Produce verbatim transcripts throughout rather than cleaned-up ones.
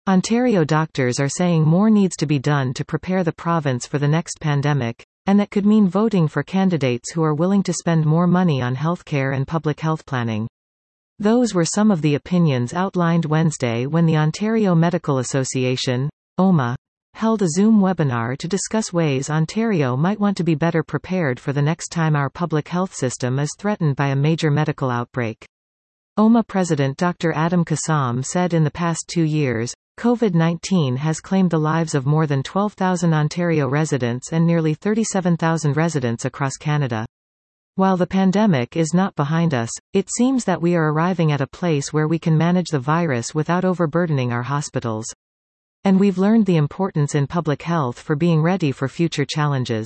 Ontario doctors are saying more needs to be done to prepare the province for the next pandemic, and that could mean voting for candidates who are willing to spend more money on healthcare and public health planning. Those were some of the opinions outlined Wednesday when the Ontario Medical Association, O M A, held a Zoom webinar to discuss ways Ontario might want to be better prepared for the next time our public health system is threatened by a major medical outbreak. O M A President Doctor Adam Kassam said in the past two years, COVID nineteen has claimed the lives of more than twelve thousand Ontario residents and nearly thirty-seven thousand residents across Canada. While the pandemic is not behind us, it seems that we are arriving at a place where we can manage the virus without overburdening our hospitals. And we've learned the importance in public health for being ready for future challenges.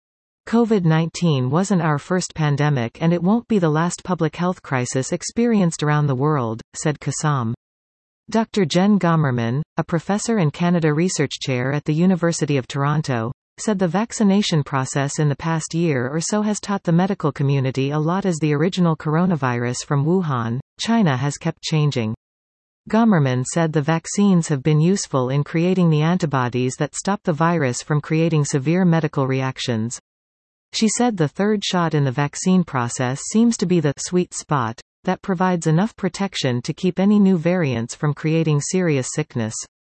COVID nineteen wasn't our first pandemic and it won't be the last public health crisis experienced around the world, said Kassam. Doctor Jen Gomerman, a professor and Canada Research Chair at the University of Toronto, said the vaccination process in the past year or so has taught the medical community a lot as the original coronavirus from Wuhan, China has kept changing. Gomerman said the vaccines have been useful in creating the antibodies that stop the virus from creating severe medical reactions. She said the third shot in the vaccine process seems to be the sweet spot that provides enough protection to keep any new variants from creating serious sickness.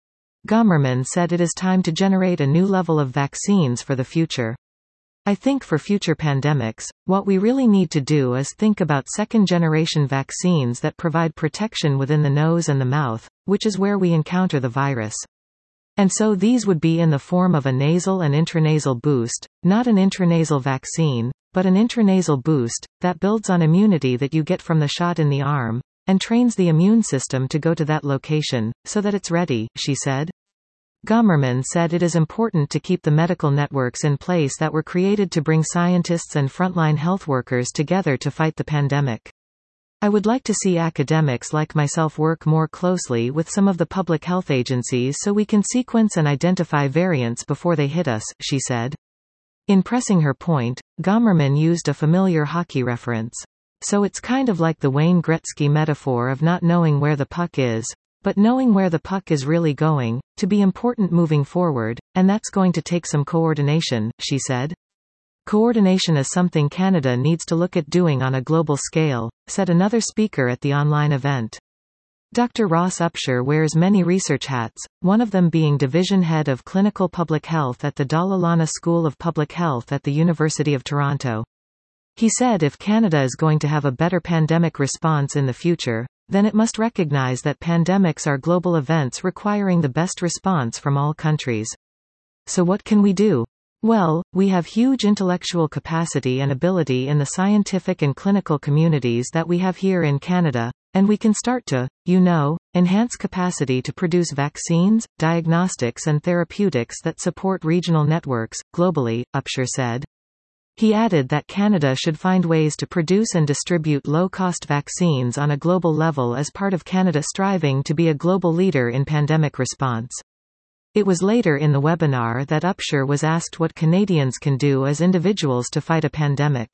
Gomerman said it is time to generate a new level of vaccines for the future. I think for future pandemics, what we really need to do is think about second-generation vaccines that provide protection within the nose and the mouth, which is where we encounter the virus. And so these would be in the form of a nasal and intranasal boost, not an intranasal vaccine, but an intranasal boost, that builds on immunity that you get from the shot in the arm, and trains the immune system to go to that location, so that it's ready, she said. Gomerman said it is important to keep the medical networks in place that were created to bring scientists and frontline health workers together to fight the pandemic. I would like to see academics like myself work more closely with some of the public health agencies so we can sequence and identify variants before they hit us, she said. In pressing her point, Gomerman used a familiar hockey reference. So it's kind of like the Wayne Gretzky metaphor of not knowing where the puck is, but knowing where the puck is really going, to be important moving forward, and that's going to take some coordination, she said. Coordination is something Canada needs to look at doing on a global scale, said another speaker at the online event. Doctor Ross Upshur wears many research hats, one of them being Division Head of Clinical Public Health at the Dalla Lana School of Public Health at the University of Toronto. He said if Canada is going to have a better pandemic response in the future, then it must recognize that pandemics are global events requiring the best response from all countries. So what can we do? Well, we have huge intellectual capacity and ability in the scientific and clinical communities that we have here in Canada, and we can start to, you know, enhance capacity to produce vaccines, diagnostics and therapeutics that support regional networks, globally, Upshur said. He added that Canada should find ways to produce and distribute low-cost vaccines on a global level as part of Canada striving to be a global leader in pandemic response. It was later in the webinar that Upshur was asked what Canadians can do as individuals to fight a pandemic.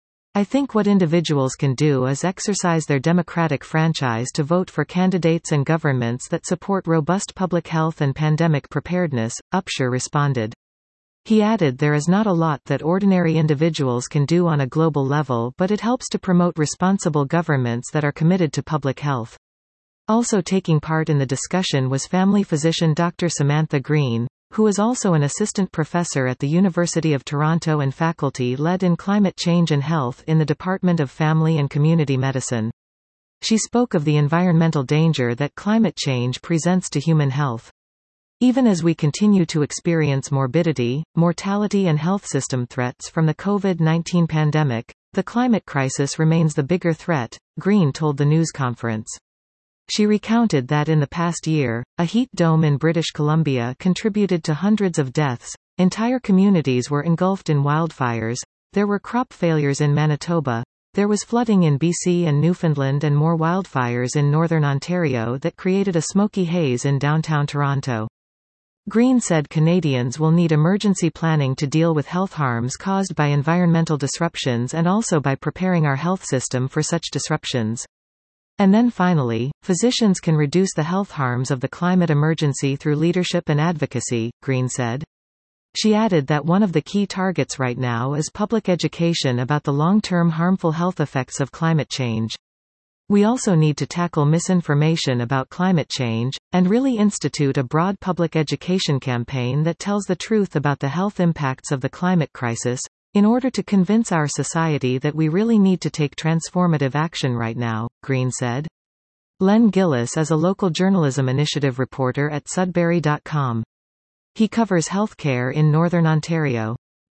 I think what individuals can do is exercise their democratic franchise to vote for candidates and governments that support robust public health and pandemic preparedness, Upshur responded. He added there is not a lot that ordinary individuals can do on a global level, but it helps to promote responsible governments that are committed to public health. Also taking part in the discussion was family physician Doctor Samantha Green, who is also an assistant professor at the University of Toronto and faculty led in climate change and health in the Department of Family and Community Medicine. She spoke of the environmental danger that climate change presents to human health. Even as we continue to experience morbidity, mortality and health system threats from the COVID nineteen pandemic, the climate crisis remains the bigger threat, Green told the news conference. She recounted that in the past year, a heat dome in British Columbia contributed to hundreds of deaths, entire communities were engulfed in wildfires, there were crop failures in Manitoba, there was flooding in B C and Newfoundland and more wildfires in northern Ontario that created a smoky haze in downtown Toronto. Green said Canadians will need emergency planning to deal with health harms caused by environmental disruptions and also by preparing our health system for such disruptions. And then finally, physicians can reduce the health harms of the climate emergency through leadership and advocacy, Green said. She added that one of the key targets right now is public education about the long-term harmful health effects of climate change. We also need to tackle misinformation about climate change, and really institute a broad public education campaign that tells the truth about the health impacts of the climate crisis, in order to convince our society that we really need to take transformative action right now, Green said. Len Gillis is a local journalism initiative reporter at Sudbury dot com. He covers healthcare in Northern Ontario.